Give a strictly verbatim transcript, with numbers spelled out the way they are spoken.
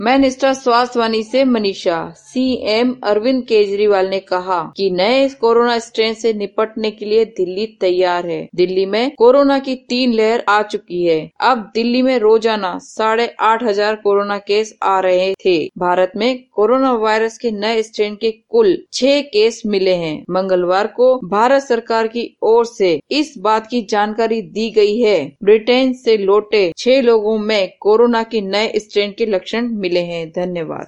मैं निष्ठा स्वास्थ्य वाणी से मनीषा। सीएम अरविंद केजरीवाल ने कहा कि नए कोरोना स्ट्रेन से निपटने के लिए दिल्ली तैयार है। दिल्ली में कोरोना की तीन लहर आ चुकी है। अब दिल्ली में रोजाना साढ़े आठ हजार कोरोना केस आ रहे थे। भारत में कोरोना वायरस के नए स्ट्रेन के कुल छह केस मिले हैं। मंगलवार को भारत सरकार की ओर से इस बात की जानकारी दी गई है। ब्रिटेन से लौटे छह लोगों में कोरोना के नए स्ट्रेन के लक्षण मिले हैं। धन्यवाद।